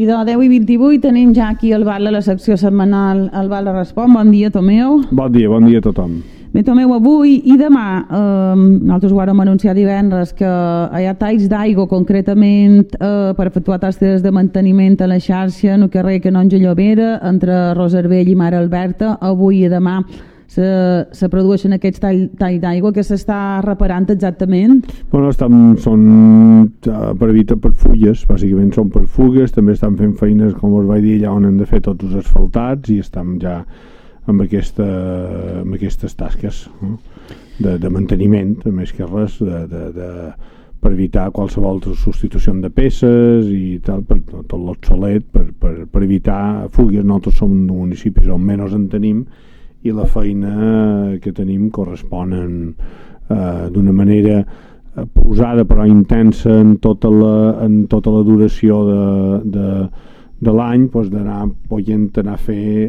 I de 10:28 tenim ja aquí al Val a la secció setmanal el Val Respon. Bon dia, Tomeu. Bon dia a tothom. Bé, Tomeu, avui i demà, nosaltres ho vam anunciar divendres, que hi ha talls d'aigua concretament per efectuar tasques de manteniment a la xarxa en el carrer Canonge Llobera, entre Roservell i Mare Alberta. Avui i demà se produeixen aquests talls d'aigua. Que s'està reparant exactament? Bueno, són per evitar per fulles, bàsicament són per fugues. També estan fent feines, com us vaig dir, allà on hem de fer tots els asfaltats, i estem ja amb aquestes tasques de manteniment, més que res, per evitar qualsevol substitució de peces i tal, per tot l'obsolet, per evitar fugues. Nosaltres som un municipi on menys en tenim, i la feina que tenim correspon d'una manera posada però intensa en tota la duració de l'any, d'anar podent anar a fer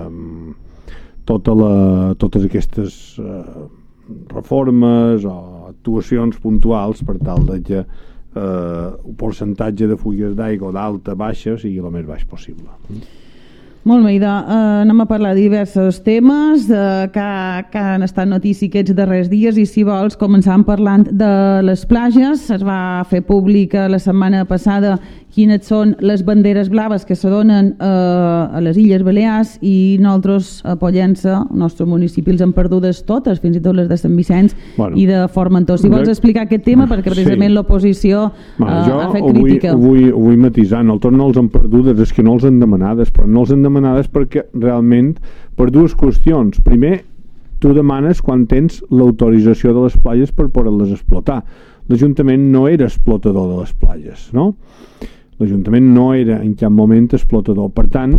totes aquestes reformes o actuacions puntuals per tal que el percentatge de fulles d'aigua d'alta baixa sigui el més baix possible. Molt bé, anem a parlar de diversos temes que han estat notícia aquests darrers dies, i si vols començàvem parlant de les platges. Es va fer pública la setmana passada quines són les banderes blaves que se donen a les Illes Balears, i nosaltres a Pollença, el nostre municipi, els hem perdudes totes, fins i tot les de Sant Vicenç i de Formentor. Si vols explicar aquest tema, perquè precisament l'oposició ha fet crítica. Jo ho vull matisar. Nosaltres no els hem perdudes, és que no els hem demanades, però no els hem demanades perquè realment per dues qüestions. Primer, tu demanes quan tens l'autorització de les platges per poder-les explotar. L'Ajuntament no era explotador de les platges, no? L'Ajuntament no era en cap moment explotador. Per tant,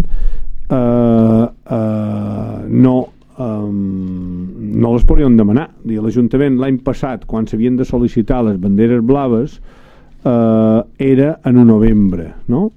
no les podríem demanar. L'Ajuntament l'any passat, quan s'havien de sol·licitar les banderes blaves, era en novembre, no?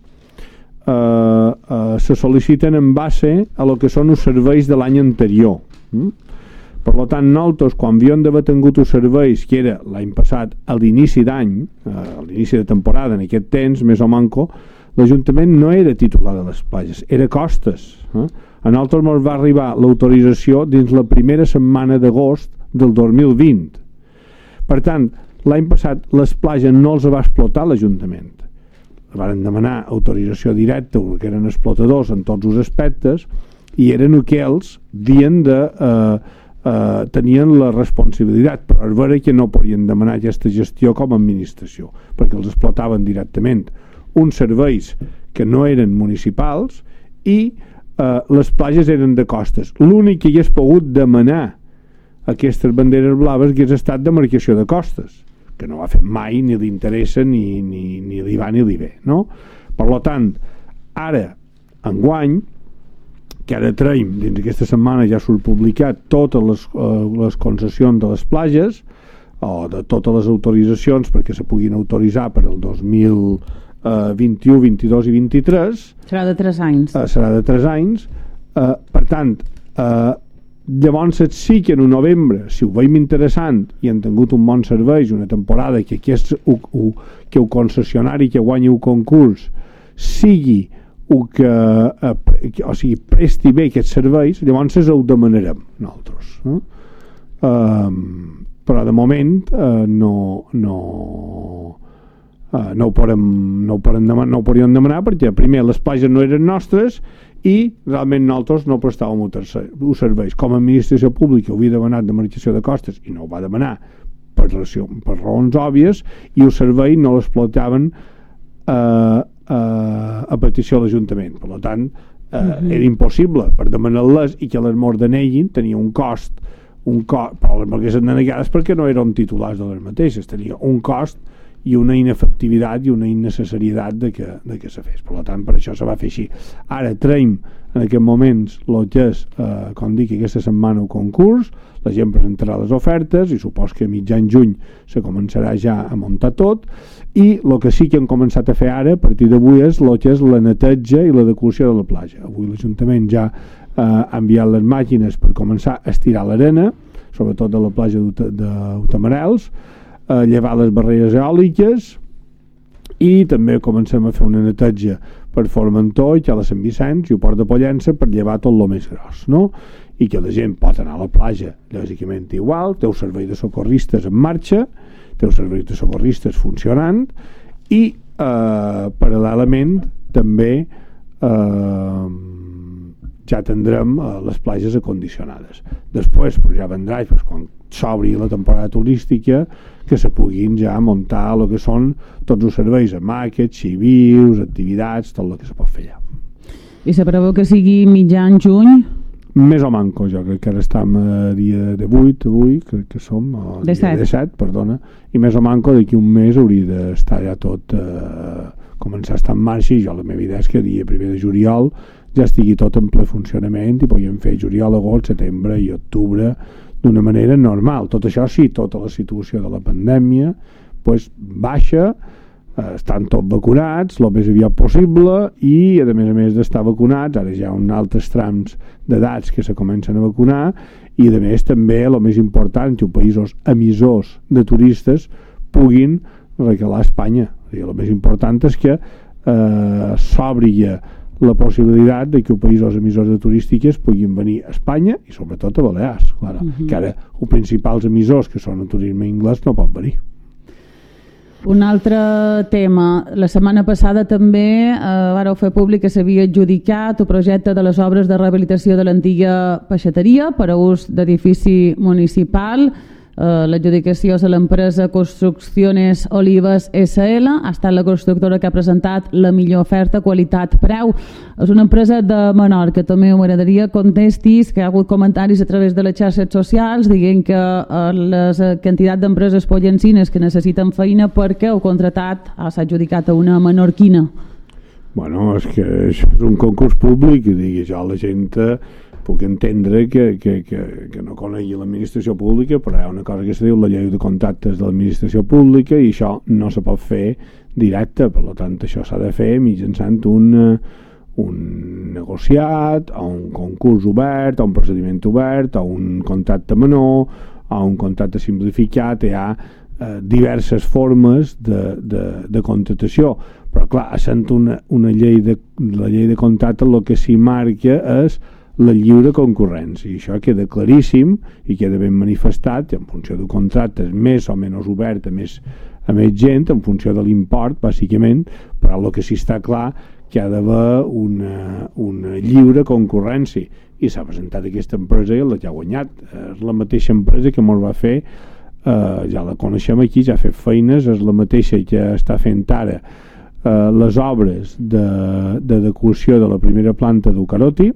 Se sol·liciten en base a lo que són els serveis de l'any anterior. Per tant, nosaltres, quan havíem d'haver tingut els serveis, que era l'any passat, a l'inici d'any, a l'inici de temporada, en aquest temps, més o manco, l'Ajuntament no era titular de les platges, era Costes. A nosaltres ens va arribar l'autorització dins la primera setmana d'agost del 2020. Per tant, l'any passat les platges no els va explotar l'Ajuntament. Van demanar autorització directa, que eren explotadors en tots els aspectes, i eren aquells dient tenien la responsabilitat, però és vera que no podien demanar aquesta gestió com a administració, perquè els explotaven directament uns serveis que no eren municipals, i les platges eren de Costes. L'únic que hagués pogut demanar aquestes banderes blaves hagués estat de marcació de Costes, que no ho ha fet mai, ni li interessa, ni li va ni li ve, no? Per tant, ara, enguany, que ara traiem, dins aquesta setmana ja s'han publicat totes les concessions de les platges, o de totes les autoritzacions perquè se puguin autoritzar per el 2021, 22 i 23. Serà de 3 anys. Serà de 3 anys. Per tant, llavors sí que en novembre, si ho veiem interessant i han tingut un bon servei, una temporada que el concessionari que guanyi el concurs sigui o sigui, presti bé aquests serveis, llavors els demanarem nosaltres, no? Però de moment no ho podríem demanar, perquè primer les platges no eren nostres i realment nosaltres no prestàvem els serveis. Com a administració pública ho havia demanat de marcació de Costes i no ho va demanar per raons òbvies, i el servei no l'explotaven a petició de l'Ajuntament. Per tant, era impossible per demanar-les, i que les m'ordeneguin tenia un cost, però les m'haguessin denegades perquè no eren titulars de les mateixes, tenia un cost i una inefectivitat i una innecessarietat de que se fes. Per tant, per això se va fer així. Ara traiem en aquests moments el que és, com dic, aquesta setmana el concurs, la gent presentarà les ofertes i supos que a mitjan juny se començarà ja a muntar tot, i el que sí que hem començat a fer ara, a partir d'avui, és el que és la neteja i l'adequació de la platja. Avui l'Ajuntament ja ha enviat les màquines per començar a estirar l'arena, sobretot de la platja d'Utamarels, llevar les barreres eòliques, i també comencem a fer una neteja per Formentor i que a la Sant Vicenç i ho Port de Pollença per llevar tot el més gros, no? I que la gent pot anar a la platja lògicament igual, té un servei de socorristes en marxa, té un servei de socorristes funcionant i paral·lelament també ja tindrem les platges acondicionades. Després ja vendrà quan s'obri la temporada turística que se puguin ja muntar el que són tots els serveis, hamaques, xivius, activitats, tot el que se pot fer allà. I se preveu que sigui mitjan juny? Més o manco, jo crec que ara estem a dia de 8, avui crec que som, de 7, perdona, i més o manco d'aquí un mes hauria d'estar ja tot començar a estar en marxa, i jo la meva idea és que dia 1 de juliol ja estigui tot en ple funcionament i puguem fer juliol, agost, setembre i octubre d'una manera normal. Tot això sí, tota la situació de la pandèmia baixa, estan tots vacunats el més aviat possible i a més d'estar vacunats, ara ja hi ha altres trams d'edats que se comencen a vacunar i a més també el més important que els països emissors de turistes puguin recalar a Espanya. El més important és que s'obri la possibilitat de que els països emissors de turístiques puguin venir a Espanya i sobretot a Balears, que ara els principals emissors que són el turisme anglès no pot venir. Un altre tema, la setmana passada també vareu fer públic que s'havia adjudicat el projecte de les obres de rehabilitació de l'antiga peixateria per a ús d'edifici municipal. L'adjudicació és a l'empresa Construcciones Olives SL, ha estat la constructora que ha presentat la millor oferta qualitat-preu. És una empresa de Menorca, també m'agradaria contestis que hi ha hagut comentaris a través de les xarxes socials dient que les quantitat d'empreses pollencines que necessiten feina perquè heu contratat, s'ha adjudicat a una menorquina. Bueno, és que això és un concurs públic i digui jo, la gent puc entendre que no conegui l'administració pública, però hi ha una cosa que se diu la llei de contractes de l'administració pública i això no se pot fer directe, per tant això s'ha de fer mitjançant un negociat, o un concurs obert, o un procediment obert, o un contracte menor, o un contracte simplificat. Hi ha diverses formes de contractació, però clar, essent una llei de contracte el que s'hi marca és la lliure concurrència, i això queda claríssim i queda ben manifestat en funció de contractes més o menys obert a més gent, en funció de l'import bàsicament, però el que sí està clar que hi ha d'haver una lliure concurrència i s'ha presentat aquesta empresa i la que ha guanyat. És la mateixa empresa que ens va fer, ja la coneixem aquí, ja ha fet feines, és la mateixa que està fent ara les obres d'adequació de la primera planta d'Ucaroti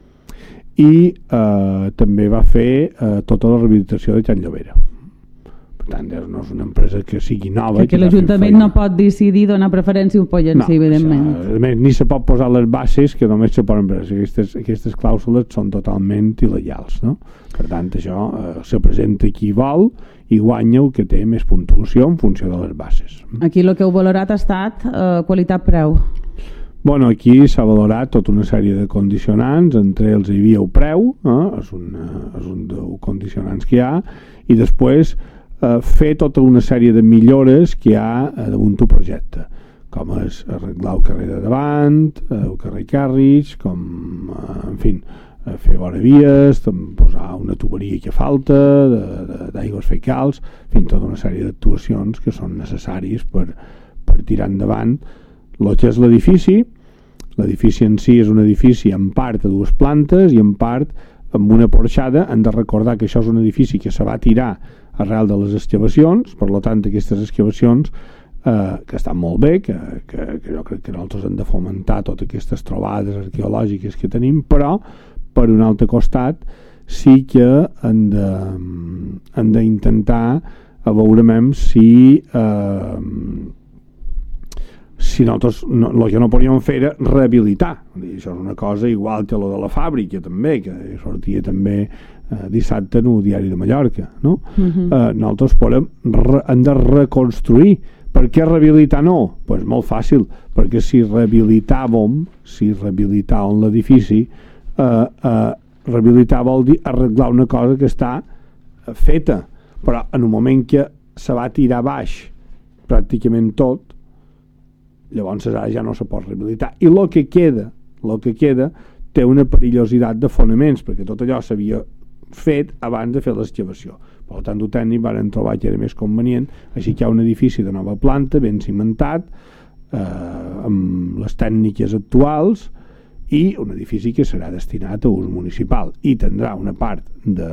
i també va fer tota la rehabilitació de Can Llovera. Per tant, no és una empresa que sigui nova. Que l'Ajuntament no pot decidir donar preferència a un pollencí, evidentment. A més, ni se pot posar les bases que només se poden prendre. Aquestes clàusules són totalment il·legals, no? Per tant, això se presenta qui vol i guanya el que té més puntuació en funció de les bases. Aquí el que heu valorat ha estat qualitat-preu. Bueno, aquí s'ha valorat tota una sèrie de condicionants, entre ells hi havia el preu, és un dels condicionants que hi ha, i després fer tota una sèrie de millores que hi ha damunt el projecte, com és arreglar el carrer de davant, el carrer Carris, com, en fi, fer voravies, posar una tuberia que falta, d'aigües fecals, en fi, tota una sèrie d'actuacions que són necessàries per tirar endavant el que és l'edifici. L'edifici en si és un edifici en part a dues plantes i en part amb una porxada. Hem de recordar que això és un edifici que se va tirar arrel de les excavacions, per tant aquestes excavacions que estan molt bé, que jo crec que nosaltres hem de fomentar totes aquestes trobades arqueològiques que tenim, però per un altre costat sí que hem d'intentar a veure si nosaltres el que no podíem fer era rehabilitar. Això és una cosa igual que lo de la fàbrica també, que sortia també dissabte en el Diari de Mallorca, no? Nosaltres hem de reconstruir. Per què rehabilitar no? Doncs molt fàcil, perquè si rehabilitàvem l'edifici, rehabilitar vol dir arreglar una cosa que està feta, però en un moment que se va tirar baix pràcticament tot, llavors ara ja no se pot rehabilitar, i el que queda té una perillositat de fonaments, perquè tot allò s'havia fet abans de fer l'excavació. Per tant, el tècnic van trobar que era més convenient, així que hi ha un edifici de nova planta, ben cimentat, amb les tècniques actuals, i un edifici que serà destinat a ús municipal i tindrà una part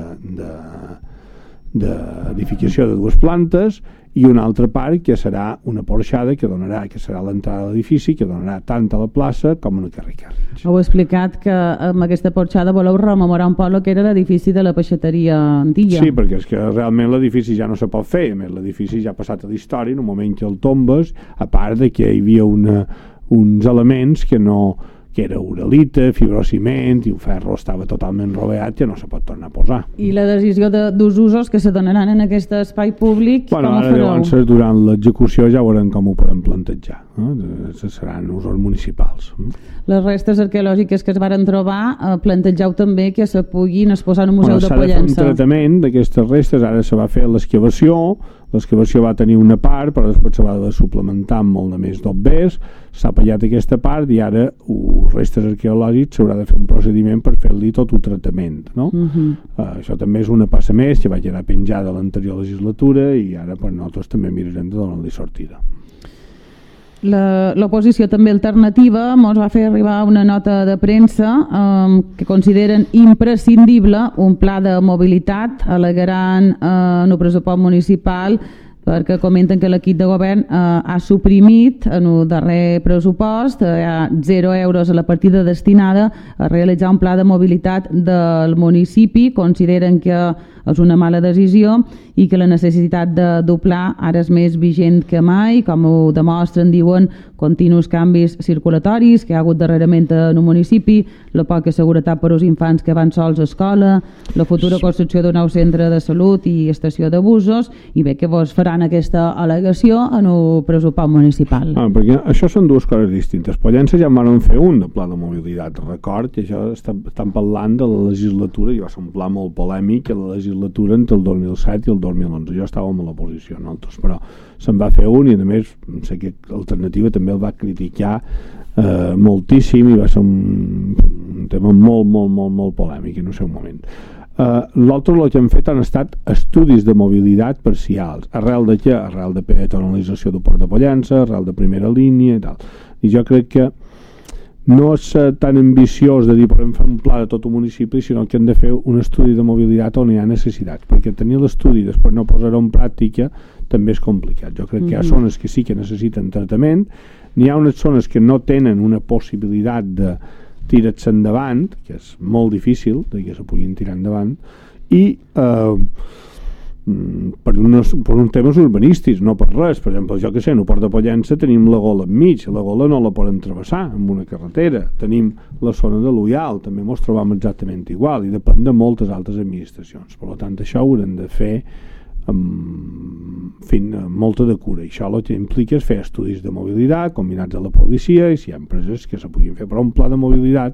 d'edificació de 2 plantes i una altra part que serà una porxada que serà l'entrada de l'edifici, que donarà tant a la plaça com a carrer Carrins. Heu explicat que amb aquesta porxada voleu rememorar un poc el que era l'edifici de la peixateria antiga. Sí, perquè és que realment l'edifici ja no se pot fer, a més l'edifici ja ha passat a la història, en un moment que el tombes, a part de que hi havia uns elements que era uralita, fibrociment, i el ferro estava totalment roveat, que no se pot tornar a posar. I la decisió d'ús usos que se donaran en aquest espai públic, com ho fareu? Llavors, durant l'execució ja veurem com ho podem plantejar. Seran usos municipals. Les restes arqueològiques que es varen trobar, plantejau també que se puguin exposar en un museu de Pollença. S'ha de fer un tractament d'aquestes restes, ara se va fer l'excavació va tenir una part, però després se va de suplementar amb molt de més d'obvers, s'ha pallat aquesta part i ara els restes arqueològics s'haurà de fer un procediment per fer-li tot un tractament, no? Això també és una passa més que va quedar penjada a l'anterior legislatura i ara nosaltres també mirarem de donar-li sortida. L'oposició també alternativa ens va fer arribar una nota de premsa que consideren imprescindible un pla de mobilitat, al·legaran en el pressupost municipal, perquè comenten que l'equip de govern ha suprimit en el darrer pressupost 0 euros a la partida destinada a realitzar un pla de mobilitat del municipi. Consideren que és una mala decisió i que la necessitat de doblar ara és més vigent que mai, com ho demostren, diuen, continus canvis circulatoris que hi ha hagut darrerament en un municipi, la poca seguretat per als infants que van sols a escola, la futura construcció d'un nou centre de salut i estació de busos, i bé que vos faran aquesta al·legació en el pressupost municipal. Perquè això són dues coses distintes. Pollença ja en van fer un de pla de mobilitat, record que això estan parlant de la legislatura, i va ser un pla molt polèmic, a la legislatura entre el 2007 i el 2011. Jo estàvem a l'oposició, nosaltres, però se'n va fer un i a més sé que Alternativa també el va criticar moltíssim i va ser un tema molt polèmic en el seu moment. L'altre el que hem fet han estat estudis de mobilitat parcials. Arrel de què? Arrel de peatonalització del Port de Pollença, arrel de primera línia i tal. I jo crec que no és tan ambiciós de dir podem fer un pla de tot el municipi, sinó que hem de fer un estudi de mobilitat on hi ha necessitats, perquè tenir l'estudi i després no posar-ho en pràctica també és complicat. Jo crec que hi ha zones que sí que necessiten tractament, n'hi ha unes zones que no tenen una possibilitat de tirar-se endavant, que és molt difícil que se puguin tirar endavant, i per uns temes urbanístics, no per res. Per exemple, jo que sé, en el Port de Pollença tenim la Gola enmig, la Gola no la poden travessar amb una carretera, tenim la zona de l'Uyal, també ens trobam exactament igual, i depèn de moltes altres administracions. Per tant, això ho haurem de fer amb molta de cura, i això el que implica és fer estudis de mobilitat combinats a la policia, i si hi ha empreses que se puguin fer, però un pla de mobilitat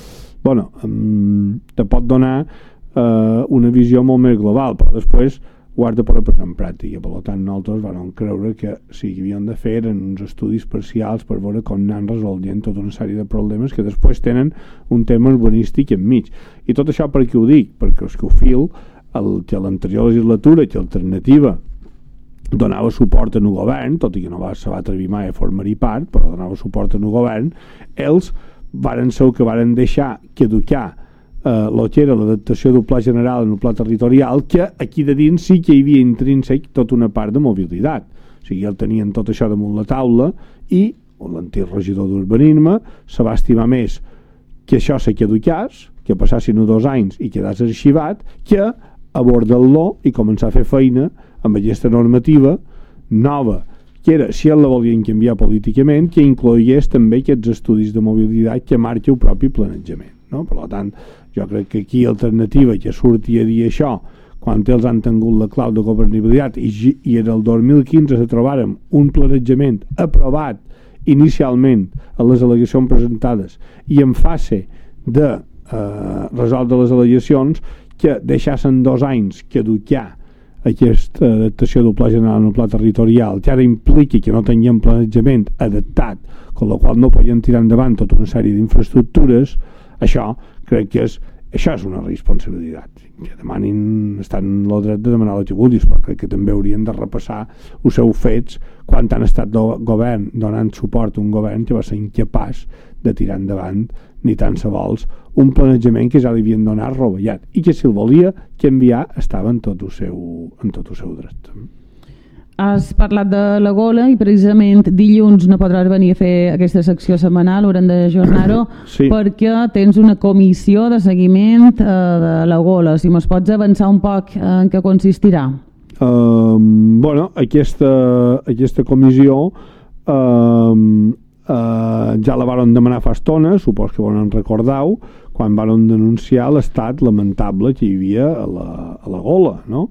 te pot donar una visió molt més global, però després ho has de poder posar en pràctica. Per tant, nosaltres vam creure que sí que havíem de fer uns estudis parcials per veure com anan resolent tota una sèrie de problemes que després tenen un tema urbanístic enmig. I tot això per què ho dic? Perquè és que ho fil que l'anterior legislatura, que Alternativa donava suport en el govern, tot i que no se va atrevir mai a formar-hi part, però donava suport en el govern, ells varen ser que varen deixar caducar el que era l'adaptació del pla general en el pla territorial, que aquí de dins sí que hi havia intrínsec tota una part de mobilitat. O sigui, el tenien tot això damunt la taula i l'antic regidor d'urbanisme se va estimar més que això se caducés, que passassin 2 anys i quedés arxivat, que abordar-lo i començar a fer feina amb aquesta normativa nova, que era, si el la volien canviar políticament, que incloïés també aquests estudis de mobilitat que marca el propi planejament. No? Per tant, jo crec que aquí Alternativa que surti a dir això quan ells han tingut la clau de governabilitat i en el 2015 se trobàrem un planejament aprovat inicialment a les al·legacions presentades i en fase de resoldre les al·legacions, que deixassin 2 anys caducar aquesta adaptació del pla general en el pla territorial, que ara impliqui que no tinguem planejament adaptat, amb la qual no podem tirar endavant tota una sèrie d'infraestructures, això crec que això és una responsabilitat. Que demanin, estan en el dret de demanar el que vulguis, però crec que també haurien de repassar els seus fets quan han estat govern donant suport a un govern que va ser incapaç de tirar endavant ni tan sols un planejament que ja li havien donat rovellat i que si el volia canviar estava en tot el seu dret. Has parlat de la Gola i precisament dilluns no podràs venir a fer aquesta secció setmanal, haurem d'ajornar-ho sí. Perquè tens una comissió de seguiment de la Gola. Si mos pots avançar un poc en què consistirà? Bueno, aquesta comissió ja la varen demanar fa estona, supos que vos en recordeu, quan varen denunciar l'estat lamentable que hi havia a la Gola, no?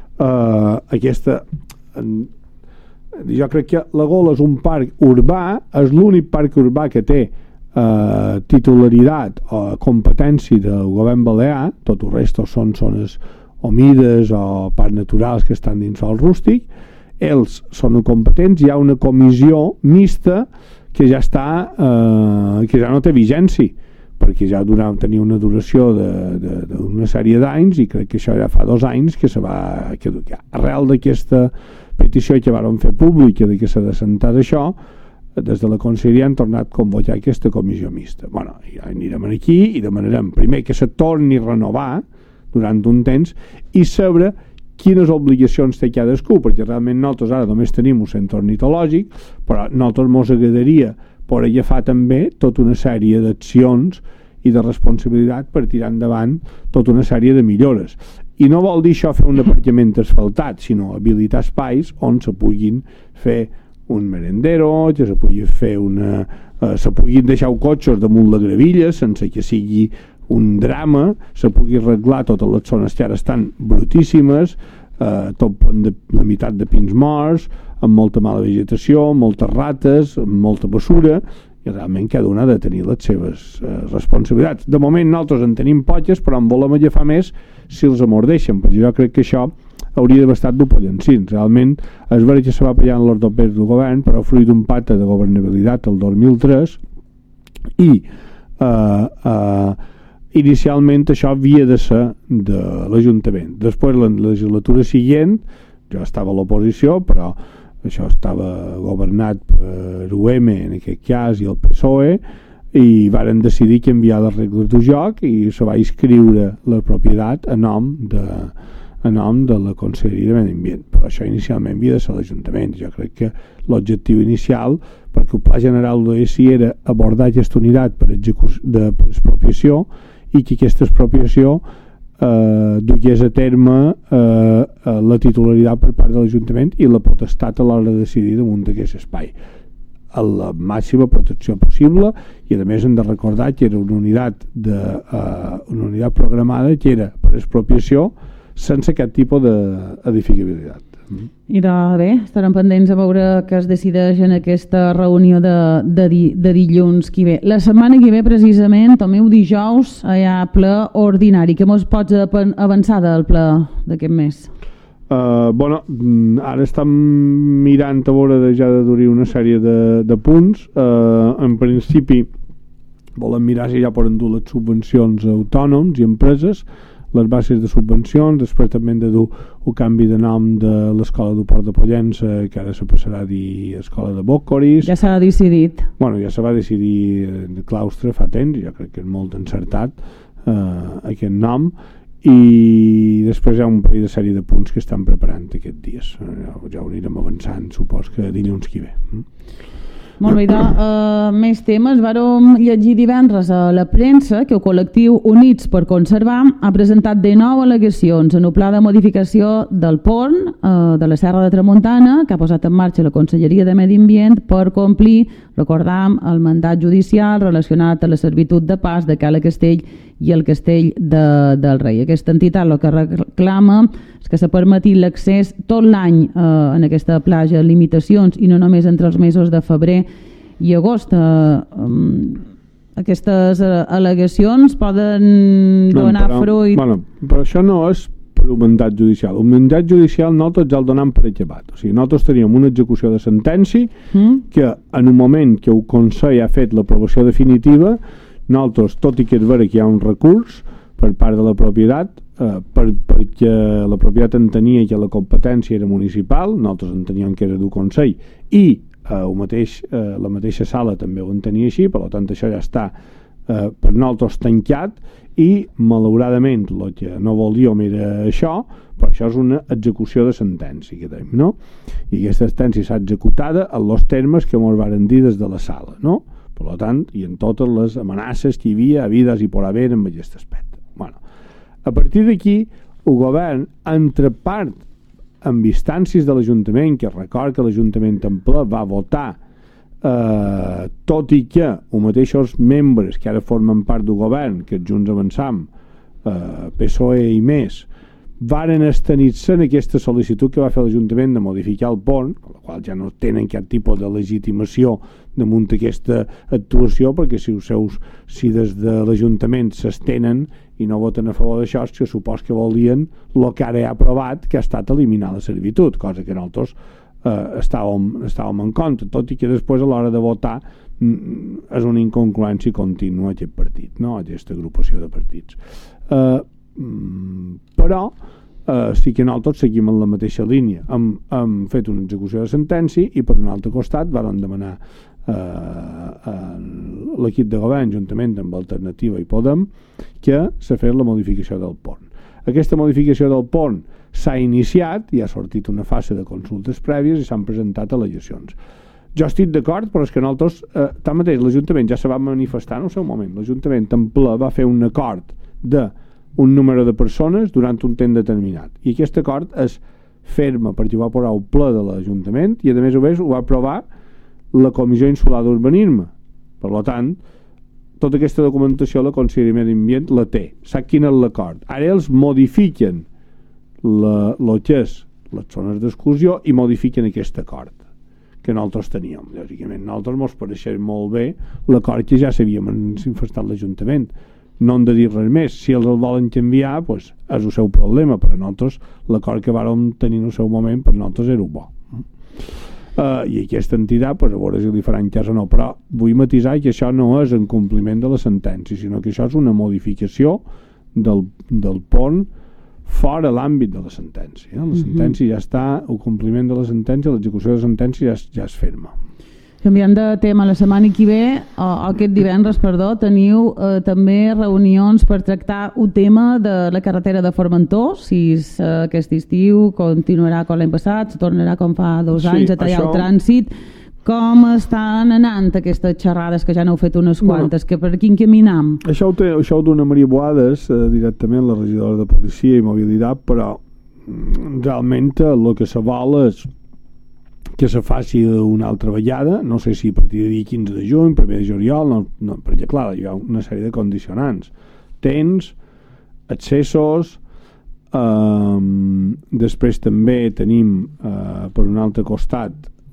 Jo crec que la Gola és un parc urbà, és l'únic parc urbà que té titularitat o competència del govern balear, tot el resto són zones humides o parcs naturals que estan dins el rústic. Ells són competents, hi ha una comissió mixta que ja està que ja no té vigència, perquè ja tenia una duració d'una sèrie d'anys i crec que això ja fa 2 anys que se va caducar. Arrel d'aquesta petició que varen fer pública de que s'ha de sentar això, des de la Conselleria han tornat a convocar aquesta comissió mixta. Bueno, ja anirem aquí i demanarem primer que se torni a renovar durant un temps i saber quines obligacions té cadascú, perquè realment nosaltres ara només tenim un centre ornitològic, però nosaltres ens agradaria poder agafar també tota una sèrie d'accions i de responsabilitat per tirar endavant tota una sèrie de millores. I no vol dir això fer un aparcament asfaltat, sinó habilitar espais on se puguin fer un merendero, que se pugui fer se puguin deixar cotxes damunt la gravilla sense que sigui un drama, se pugui arreglar totes les zones que ara estan brutíssimes, tot de la meitat de pins morts, amb molta mala vegetació, moltes rates, amb molta bessura, i realment cada una ha de tenir les seves responsabilitats. De moment nosaltres en tenim poques, però en volem agafar més si els amordeixen, perquè jo crec que això hauria d'haver estat d'un pollancins. Realment és veritat que se va pagar en els dopers del govern, però fruit d'un pacte de governabilitat el 2003 i inicialment això havia de ser de l'Ajuntament. Després la legislatura següent jo estava a l'oposició, però això estava governat per UM en aquest cas i el PSOE, i varen decidir canviar les regles del joc i se va inscriure la propietat a nom de la Conselleria de Medi Ambient, però això inicialment havia de ser l'Ajuntament. Jo crec que l'objectiu inicial, perquè el Pla General d'ESI era abordar aquesta unitat per expropiació i que aquesta expropiació dugués a terme la titularitat per part de l'Ajuntament i la potestat a l'hora de decidir damunt d'aquest espai a la màxima protecció possible, i a més hem de recordar que era una unitat programada que era per expropiació sense cap tipus d'edificabilitat. I bé, estarem pendents a veure què es decideix en aquesta reunió de dilluns que ve. La setmana que ve, precisament, tomeu dijous, hi ha ple ordinari. Què mos pots avançar del ple d'aquest mes? Bueno, ara estem mirant a veure ja de durir una sèrie de punts. En principi volem mirar si ja poden dur les subvencions a autònoms i empreses, les bases de subvencions. Després també hem de dur el canvi de nom de l'escola del Port de Pollença, que ara se passarà a dir escola de Bòcoris. Ja s'ha decidit. Bueno, ja se va decidir de claustre fa temps, jo crec que és molt encertat aquest nom, i després hi ha un parell de sèrie de punts que estan preparant aquests dies. Ja ho anirem avançant, supos que dilluns que ve. Molt bé, més temes. Vàrem llegir divendres a la premsa que el col·lectiu Units per Conservar ha presentat de nou al·legacions en el pla de modificació del pont de la Serra de Tramuntana que ha posat en marxa la Conselleria de Medi Ambient per complir, recordam, el mandat judicial relacionat a la servitud de pas de Cala Castell i el Castell del Rei. Aquesta entitat el que reclama és que s'ha permetit l'accés tot l'any en aquesta platja, limitacions, i no només entre els mesos de febrer i agost. Aquestes al·legacions poden donar fruit. Bueno, però això no és per un mandat judicial. Un mandat judicial nosaltres ja el donem per acabat. O sigui, nosaltres teníem una execució de sentència que en un moment que el Consell ha fet l'aprovació definitiva, nosaltres, tot i que és vera que hi ha un recurs per part de la propietat, perquè la propietat entenia que la competència era municipal, nosaltres enteníem que era del Consell, i la mateixa sala també ho entenia així, per tant això ja està per nosaltres tancat, i malauradament el que no volíem era això, però això és una execució de sentència que tenim, no? I aquesta sentència s'ha executada en els termes que ens varen dir des de la sala, no? Per tant, i en totes les amenaces que hi havia, havides i por haver en aquest aspecte. Bueno, a partir d'aquí, el govern, entre part amb instàncies de l'Ajuntament, que record que l'Ajuntament en ple va votar, tot i que els mateixos membres que ara formen part del govern, que Junts Avançam, PSOE i més, varen estenir-se en aquesta sol·licitud que va fer l'Ajuntament de modificar el pont, amb la qual ja no tenen cap tipus de legitimació damunt aquesta actuació, perquè si des de l'Ajuntament s'estenen i no voten a favor d'això, és que supos que volien el que ara ha aprovat, que ha estat eliminar la servitud, cosa que nosaltres estàvem en contra, tot i que després a l'hora de votar és una incongruència contínua aquest partit, no? Aquesta agrupació de partits. Però sí que nosaltres seguim en la mateixa línia. Hem fet una execució de sentència i per un altre costat vam demanar l'equip de govern juntament amb Alternativa i Podem que se fes la modificació del pont. Aquesta modificació del pont s'ha iniciat i ha sortit una fase de consultes prèvies i s'han presentat al·legacions. Jo estic d'acord, però és que nosaltres, tanmateix, l'Ajuntament ja se va manifestar en el seu moment. L'Ajuntament en ple va fer un acord d'un número de persones durant un temps determinat. I aquest acord és ferma perquè ho va aprovar el ple de l'Ajuntament i a més ho va aprovar la Comissió Insular d'Urbanisme. Per tant, tota aquesta documentació la Conselleria de Medi Ambient la té. Sap quin és l'acord. Ara ells modifiquen el que és les zones d'exclusió i modifiquen aquest acord que nosaltres teníem. Lògicament, nosaltres ens pareixem molt bé l'acord que ja s'havia manifestat l'Ajuntament. No hem de dir res més. Si els el volen canviar, doncs és el seu problema, però nosaltres l'acord que vàrem tenir en el seu moment per nosaltres era bo. I aquesta entitat, a veure si li faran cas o no, però vull matisar que això no és en compliment de la sentència, sinó que això és una modificació del pont fora l'àmbit de la sentència. La sentència ja està, el compliment de la sentència, l'execució de la sentència ja es ferma. Canviant de tema, la setmana que ve, aquest divendres, teniu també reunions per tractar un tema de la carretera de Formentor, si aquest estiu continuarà com l'any passat, se tornarà com fa 2 anys a tallar el trànsit. Com estan anant aquestes xerrades, que ja n'heu fet unes quantes, que per quin caminam? Això ho dona Maria Boades, directament la regidora de Policia i Mobilitat, però realment el que se vol és que se faci una altra vegada, no sé si a partir del dia 15 de juny, 1 de juliol, no, perquè clar, hi ha una sèrie de condicionants. Temps, accessos, després també tenim per un altre costat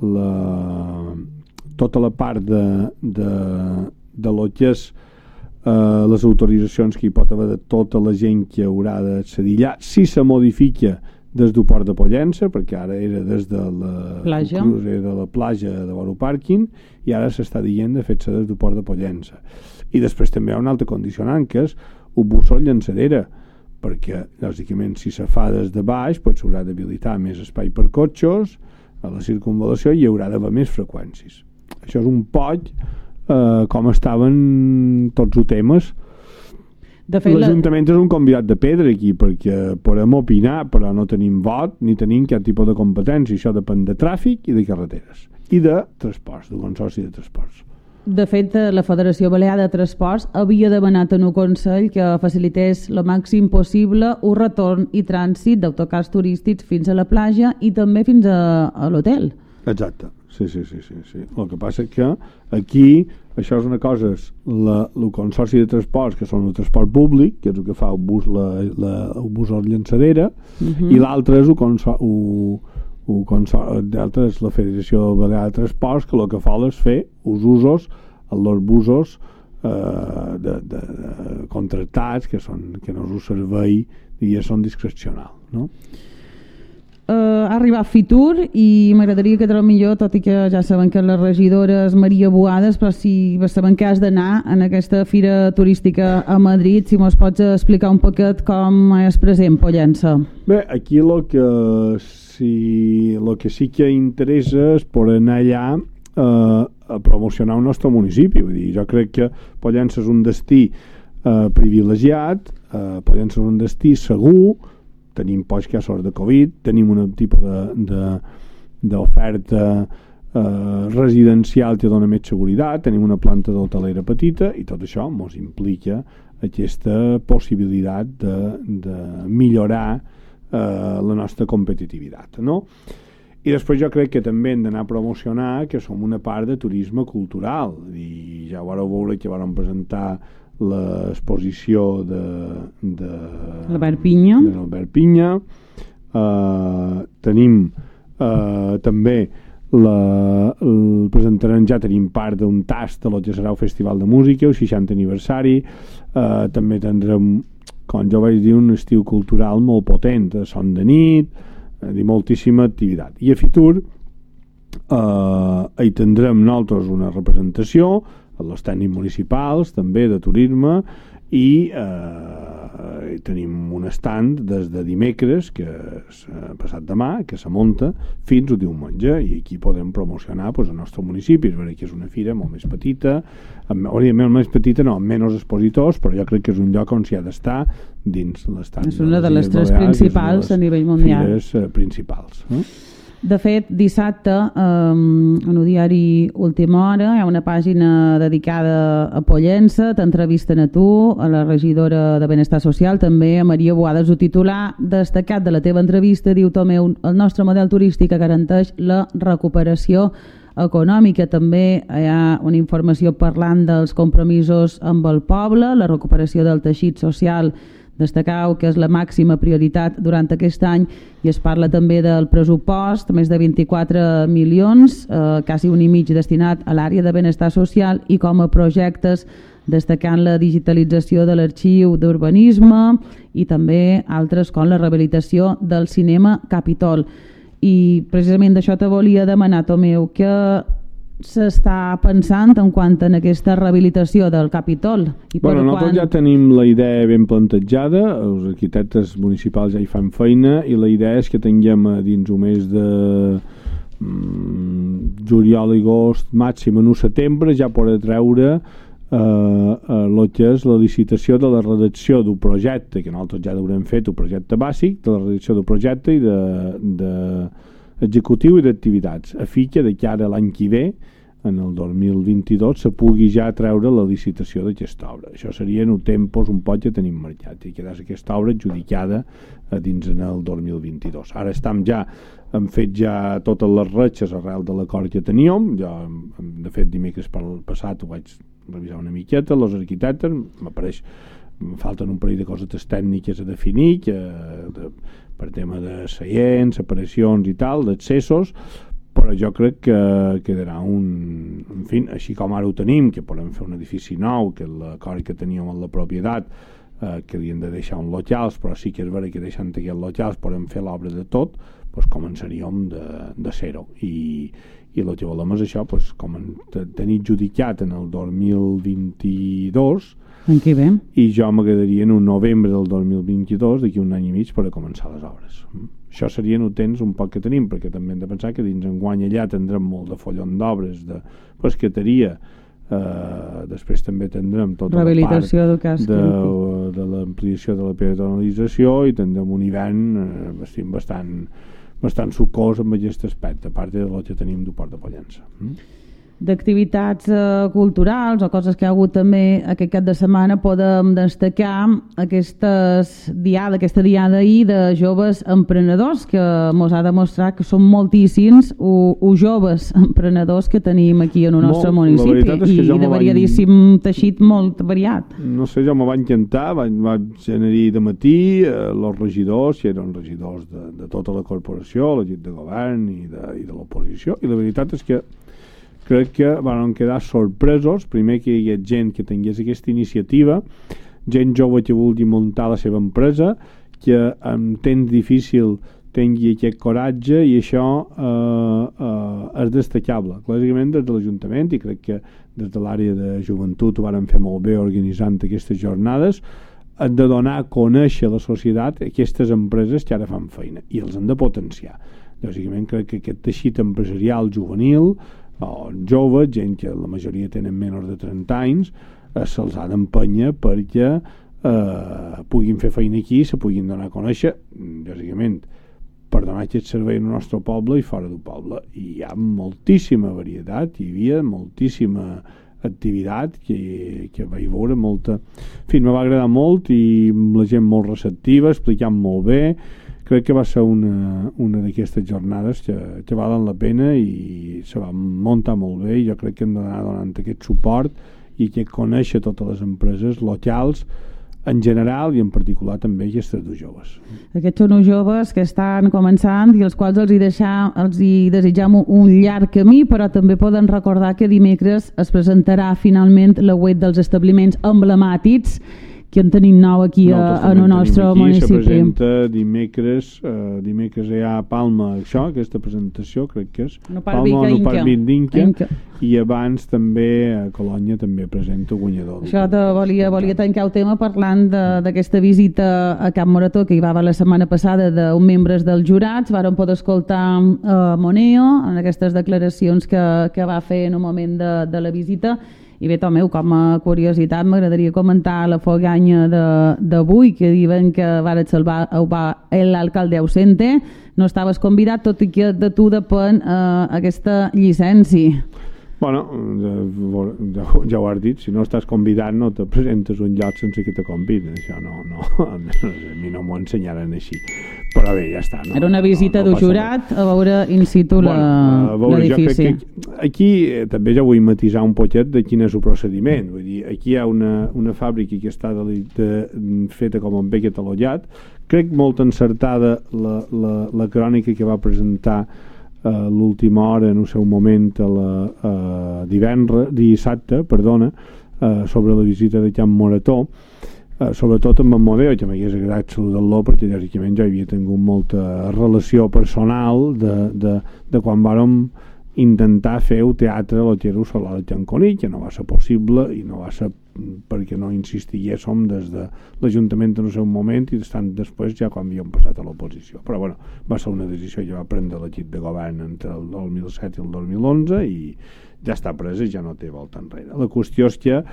tota la part de lo que és les autoritzacions que hi pot haver de tota la gent que haurà d'accedir allà, si se modifica des del port de Pollença, perquè ara era des de la platja de Boro Pàrquing i ara s'està dient de fer-se des del port de Pollença. I després també hi ha un altre condicionant, que és un bussol llançadera, perquè lògicament si se fa des de baix s'haurà d'habilitar més espai per cotxes a la circunvalació i hi haurà d'haver més freqüències. Això és un poc com estaven tots els temes. L'Ajuntament és un convidat de pedra aquí, perquè podem opinar, però no tenim vot ni tenim cap tipus de competència. Això depèn de tràfic i de carreteres i de transports, del Consorci de Transports. De fet, la Federació Balear de Transports havia demanat en un Consell que facilités el màxim possible un retorn i trànsit d'autocars turístics fins a la platja i també fins a l'hotel. Exacte, sí. El que passa és que aquí això és una cosa, el Consorci de Transports, que són el transport públic, que és el que fa el bus llançadera, i l'altre és l'altre és la Federació Balear de Transports, que el que fa és fer els usos els busos contractats, que no és un servei, i són discrecionals, no? Ha arribat Fitur i m'agradaria que millor, tot i que ja saben que la regidora és Maria Boades, però si saben que has d'anar en aquesta fira turística a Madrid, si mos pots explicar un poquet com és present Pollença. Bé, aquí el que sí que interessa és poder anar allà a promocionar el nostre municipi. Vull dir, jo crec que Pollença és un destí privilegiat, Pollença és un destí segur, tenim pocs casos de Covid, tenim un tipus d'oferta residencial que dona més seguretat, tenim una planta d'hotelera petita i tot això ens implica aquesta possibilitat de millorar la nostra competitivitat, no? I després jo crec que també hem d'anar a promocionar que som una part de turisme cultural i ja vareu veure que vam presentar l'exposició Albert Pinya. Tenim també presentarem, ja tenim part d'un tast de lo que serà el Festival de Música, el 60 aniversari. També tindrem, com jo vaig dir, un estiu cultural molt potent, son de nit, moltíssima activitat. I a Fitur hi tindrem nosaltres una representació a les tècnics municipals també de turisme i tenim un stand des de dimecres, que és passat demà, que se munta fins a diumenge, i aquí podem promocionar el nostre municipi. És veritat que és una fira molt més petita, amb menys expositors, però jo crec que és un lloc on s'hi ha d'estar dins l'estand. És una de les tres principals a nivell mundial. Fires principals. De fet, dissabte, en el diari Última Hora, hi ha una pàgina dedicada a Pollença, t'entrevisten a tu, a la regidora de Benestar Social, també a Maria Boades. El titular destacat de la teva entrevista diu: Tomeu, el nostre model turístic garanteix la recuperació econòmica. També hi ha una informació parlant dels compromisos amb el poble, la recuperació del teixit social. Destacau que és la màxima prioritat durant aquest any, i es parla també del pressupost, més de 24 milions, quasi un i mig destinat a l'àrea de benestar social, i com a projectes destacant la digitalització de l'arxiu d'urbanisme i també altres com la rehabilitació del cinema Capitol. I precisament d'això te volia demanar, Tomeu, que s'està pensant en quant a aquesta rehabilitació del Capitol? Nosaltres ja tenim la idea ben plantejada, els arquitectes municipals ja hi fan feina, i la idea és que tinguem dins un mes de juliol, agost, màxim en un setembre, ja poder treure el que és la licitació de la redacció d'un projecte, que nosaltres ja haurem fet un projecte bàsic, de la redacció d'un projecte i d'executiu i d'activitats, a fi que de cara a l'any que ve, en el 2022, se pugui ja treure la licitació d'aquesta obra. Això seria en un temps un poc que tenim marcat, i quedar aquesta obra adjudicada dins en el 2022. Ara hem fet ja totes les retxes arrel de l'acord que teníem. Jo, de fet, dimecres passat ho vaig revisar una miqueta, els arquitectes, em falten un parell de coses tècniques a definir, per tema de seients, separacions i tal, d'accessos, però jo crec que quedarà en fi, així com ara ho tenim, que podem fer un edifici nou, que l'acord que teníem amb la propietat, que li hem de deixar uns locals, però sí que és vera que deixant aquests locals podem fer l'obra de tot, doncs començaríem de zero. I el que volem és això, com tenir adjudicat en el 2022, i jo m'agradaria en un novembre del 2022, d'aquí un any i mig, per a començar les obres. Això serien el temps un poc que tenim, perquè també hem de pensar que dins enguany allà tindrem molt de follon d'obres, de pescateria, després també tindrem tota la part de l'ampliació de la peatonalització, i tindrem un hivern bastant sucós amb aquest aspecte, a part del que tenim del Port de Pollença. D'activitats culturals o coses que hi ha hagut també aquest cap de setmana, podem destacar aquesta diada ahir de joves emprenedors, que ens ha demostrat que són moltíssims els joves emprenedors que tenim aquí en el nostre municipi, i de variadíssim teixit molt variat. No sé, jo me va encantar, vaig anar de matí, els regidors, que eren regidors de tota la corporació, l'equip de govern i de l'oposició, i la veritat és que crec que van quedar sorpresos, primer que hi hagués gent que tingués aquesta iniciativa, gent jove que vulgui muntar la seva empresa, que en temps difícil tingui aquest coratge, i això és destacable. Clàssicament des de l'Ajuntament, i crec que des de l'àrea de joventut ho varen fer molt bé organitzant aquestes jornades, han de donar a conèixer a la societat aquestes empreses que ara fan feina, i els han de potenciar. Lògicament crec que aquest teixit empresarial juvenil, o joves, gent que la majoria tenen menys de 30 anys, se'ls ha d'empènyer perquè puguin fer feina aquí, se puguin donar a conèixer, lògicament per donar aquest servei al nostre poble i fora del poble. I hi ha moltíssima varietat, hi havia moltíssima activitat que vaig veure, molta... En fi, me va agradar molt, i la gent molt receptiva, explicant molt bé. Crec que va ser una d'aquestes jornades que valen la pena, i se va muntar molt bé, i jo crec que hem d'anar donant aquest suport i que conèixer totes les empreses locals en general, i en particular també aquestes dos joves. Aquests són uns joves que estan començant i els quals els hi desitjam un llarg camí, però també poden recordar que dimecres es presentarà finalment la web dels establiments emblemàtics que en tenim nou aquí en el nostre municipi. Se presenta dimecres hi ha Palma, aquesta presentació crec que és Palma, no Parc d'Inca, i abans també a Colònia també presenta el guanyador. Això volia tancar el tema parlant d'aquesta visita a Camp Morató que hi va haver la setmana passada d'un membres dels jurats. Vàrem poder escoltar Moneo en aquestes declaracions que va fer en un moment de la visita. I bé, Tomeu, com a curiositat m'agradaria comentar la foganya d'avui, que diuen que vares salvar l'alcalde ausente. No estaves convidat, tot i que de tu depèn aquesta llicència. Bueno, ja ho has dit, si no estàs convidat no te presentes un lloc sense que te conviden. Això no, a mi no m'ho ensenyaren així. Però bé, ja està. Era una visita d'un jurat a veure in situ l'edifici. Aquí també ja vull matisar un poquet de quin és el procediment. Vull dir, aquí hi ha una fàbrica que està feta com un bé catalogat. Crec molt encertada la crònica que va presentar l'última hora en el seu moment dissabte sobre la visita de Camp Morató, sobretot amb en Modeo, que m'hagués agradat saludar-lo perquè lògicament jo havia tingut molta relació personal de quan vàrem intentar fer el teatre a l'Otero Solà de Canconí, que no va ser possible, i no va ser perquè no insistiguéssim des de l'Ajuntament en el seu moment, i tant després ja quan havíem passat a l'oposició. Però bueno, va ser una decisió que va prendre l'equip de govern entre el 2007 i el 2011, i ja està presa i ja no té volta enrere. La qüestió és que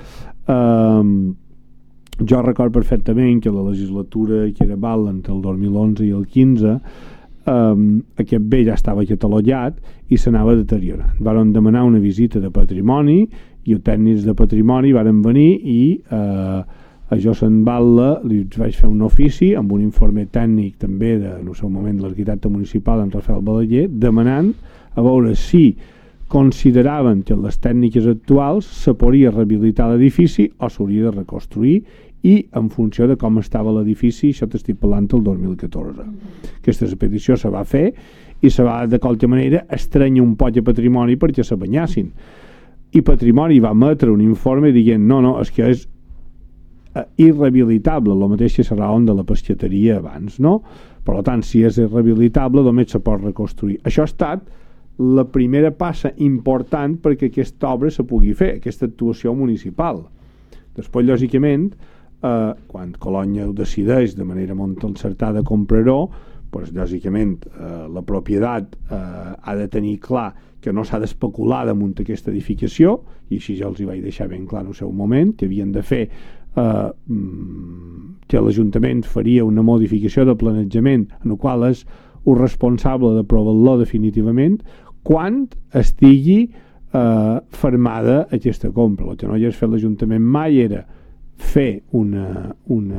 jo record perfectament que la legislatura que era val entre el 2011 i el 15 aquest bé ja estava catalogat i s'anava deteriorant. Varen demanar una visita de patrimoni i els tècnics de patrimoni varen venir i a Josen Batlle li vaig fer un ofici amb un informe tècnic també en el seu moment l'arquitecte municipal en Rafael Balaguer, demanant a veure si consideraven que les tècniques actuals se podria rehabilitar l'edifici o s'hauria de reconstruir, i en funció de com estava l'edifici, això t'estic parlant del 2014. Aquesta petició se va fer i se va de qualque manera estranyar un poc de patrimoni perquè se banyassin, i Patrimoni va emetre un informe dient no, és que és irrehabilitable, el mateix que serà on de la pescateria abans, no? Per tant, si és irrehabilitable només se pot reconstruir. Això ha estat la primera passa important perquè aquesta obra se pugui fer, aquesta actuació municipal. Després, lògicament, quan Colònia ho decideix de manera molt encertada comprar-ho, doncs, lògicament la propietat ha de tenir clar que no s'ha d'especular damunt aquesta edificació, i així ja els hi vaig deixar ben clar en el seu moment, que havien de fer que l'Ajuntament faria una modificació de planejament en el qual és el responsable d'aprovar-lo definitivament quan estigui fermada aquesta compra. El que no hagués fet l'Ajuntament mai era fer una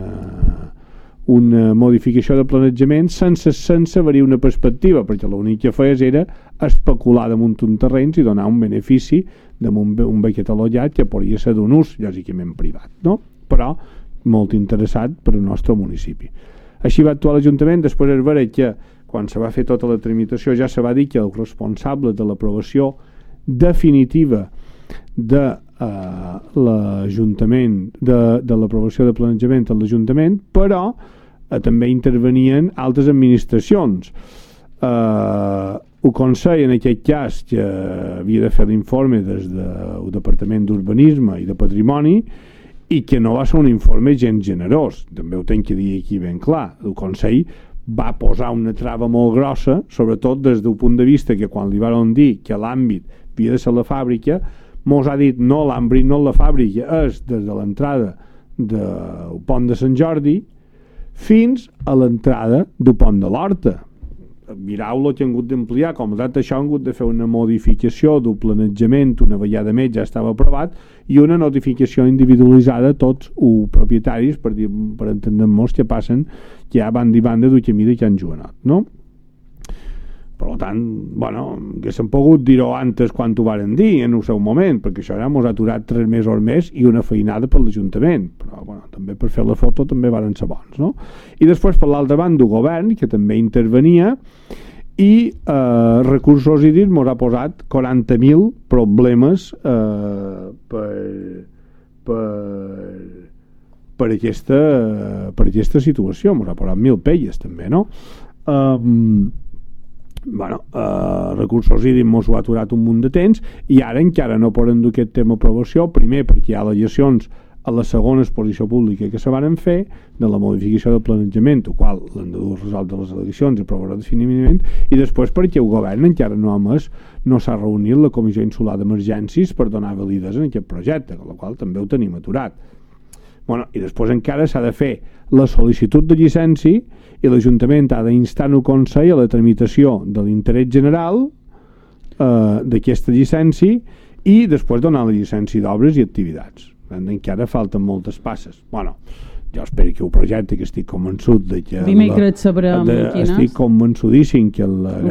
modificació de planejament sense haver-hi una perspectiva, perquè l'únic que feies era especular damunt un terreny i donar un benefici damunt un bé catalogat que podria ser d'un ús lògicament privat, no? Però molt interessat per al nostre municipi. Així va actuar l'Ajuntament. Després es veurà que quan se va fer tota la tramitació ja se va dir que el responsable de l'aprovació definitiva de l'Ajuntament, de l'aprovació de planejament a l'Ajuntament, però també intervenien altres administracions. El Consell, en aquest cas, que havia de fer l'informe des del Departament d'Urbanisme i de Patrimoni, i que no va ser un informe gens generós, també ho tenc que dir aquí ben clar. El Consell va posar una trava molt grossa, sobretot des del punt de vista que quan li van dir que l'àmbit havia de ser la fàbrica, mos ha dit no, l'àmbit no la fàbrica, és des de l'entrada del pont de Sant Jordi fins a l'entrada del pont de l'Horta. Mirau-lo que han hagut d'ampliar, com a això han hagut de fer una modificació del planejament, una vegada més ja estava aprovat, i una notificació individualitzada a tots els propietaris per entendre-nos que passen que hi ha banda i banda del camí de Can Joanot, no? Per tant, bueno, que s'han pogut dir-ho antes quan ho varen dir en el seu moment, perquè això ja mos ha aturat 3 mesos més i una feinada per l'Ajuntament, però bueno, també per fer la foto també varen ser bons, no? I després per l'altra banda el govern, que també intervenia, i Recursos Hídrics mos ha posat 40.000 problemes per aquesta situació. Mos ha posat 1.000 pelles també, no? Recursos Hídrics mos ho ha aturat un munt de temps i ara encara no poden dur aquest tema a aprovació, primer perquè hi ha al·legacions a la segona exposició pública que se van fer de la modificació del planejament, el qual l'han de dur resoldre les al·legacions i aprovar definitivament, i després perquè el govern encara no s'ha reunit la Comissió Insular d'Emergències per donar validesa en aquest projecte, amb la qual també ho tenim aturat. Bueno, i després encara s'ha de fer la sol·licitud de llicència i l'Ajuntament ha d'instar el Consell a la tramitació de l'interès general d'aquesta llicència i després donar la llicència d'obres i activitats. Encara falten moltes passes. Bueno, jo espero que el projecte, que estic convençut de que dimecres sabrem quines. Estic convençudíssim que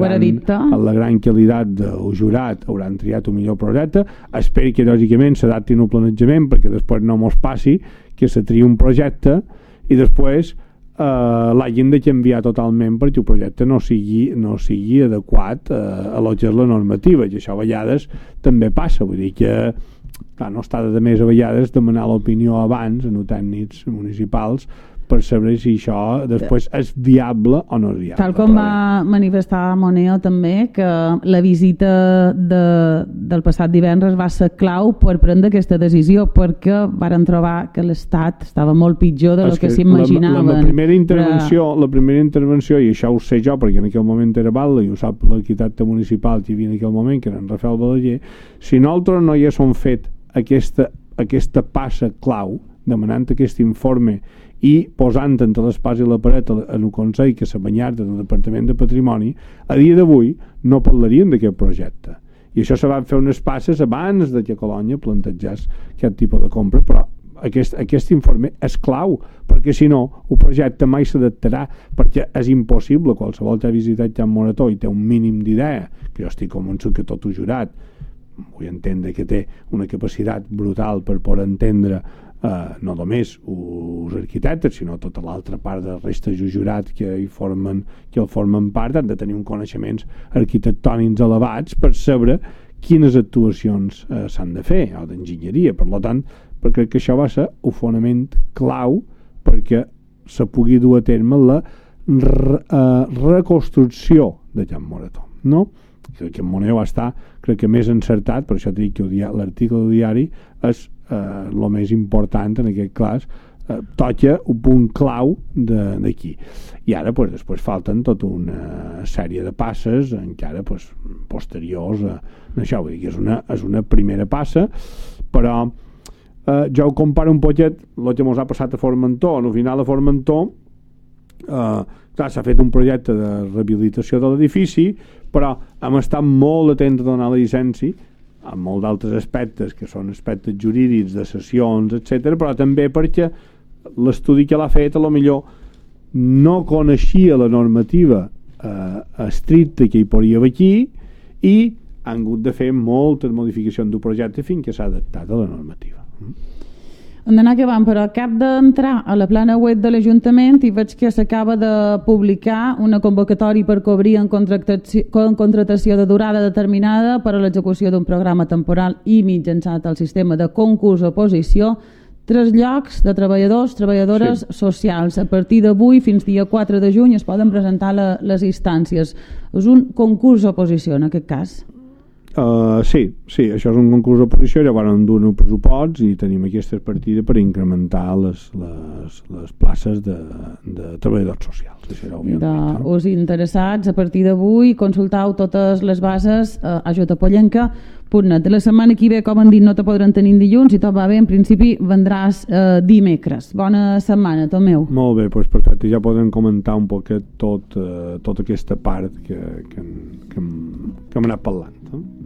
la gran qualitat del jurat hauran triat un millor projecte. Espero que lògicament s'adaptin al planejament perquè després no mos passi que se tria un projecte i després l'hagin de canviar totalment perquè el projecte no sigui adequat a lo que és la normativa, i això a vegades també passa, vull dir que no està de més a vegades demanar l'opinió abans en els tècnics municipals per saber si això després és viable o no és viable. Tal com va manifestar Moneo també, que la visita del passat divendres va ser clau per prendre aquesta decisió, perquè varen trobar que l'Estat estava molt pitjor de lo que s'imaginaven. La primera intervenció, i això ho sé jo perquè en aquell moment era Batlle i ho sap l'arquitecte municipal que hi havia en aquell moment, que era en Rafael Balaguer, si nosaltres no hi haguéssim fet aquesta passa clau, demanant aquest informe i posant entre l'espasa i la paret en el Consell que s'ha banyat del Departament de Patrimoni, a dia d'avui no parlarien d'aquest projecte. I això se van fer unes passes abans de que Colònia plantejés aquest tipus de compra, però aquest informe és clau, perquè si no el projecte mai s'adaptarà, perquè és impossible. Qualsevol que ha visitat Can Morató i té un mínim d'idea, que jo estic convençut que tot ho jurat vull entendre que té una capacitat brutal per poder entendre no només els arquitectes, sinó tota l'altra part de restes del jurat que el formen part, han de tenir uns coneixements arquitectònics elevats per saber quines actuacions s'han de fer, o d'enginyeria. Per tant, crec que això va ser un fonament clau perquè se pugui dur a terme la reconstrucció de Can Morató, no? Que Moneo va estar, crec que més encertat, per això dic que l'article del diari és el més important en aquest cas, toca un punt clau d'aquí. I ara després falten tota una sèrie de passes encara posteriors a això, vull dir que és una primera passa, però jo ho comparo un poquet el que ens ha passat a Formentor. Al final a Formentor s'ha fet un projecte de rehabilitació de l'edifici, però hem estat molt atents a donar la llicència amb molts d'altres aspectes que són aspectes jurídics, de sessions, etc., però també perquè l'estudi que l'ha fet a lo millor no coneixia la normativa estricta que hi podria haver aquí i han hagut de fer moltes modificacions del projecte fins que s'ha adaptat a la normativa. Hem d'anar acabant, però cap d'entrar a la plana web de l'Ajuntament i veig que s'acaba de publicar una convocatòria per cobrir en contractació de durada determinada per a l'execució d'un programa temporal i mitjançat el sistema de concurs-oposició 3 llocs de treballadores socials. A partir d'avui fins dia 4 de juny es poden presentar les instàncies. És un concurs d'oposició en aquest cas? Sí, això és un concurs d'oposició, ja van donar pressupost i tenim aquestes partides per incrementar les places de treballadors socials. Us interessats, a partir d'avui consultau totes les bases a ajutapollenca.net. La setmana que ve, com han dit, no te podran tenir dilluns i tot va bé, en principi vendràs dimecres. Bona setmana, Tomeu. Molt bé, doncs perfecte, ja podem comentar un poquet tota aquesta part que hem anat parlant.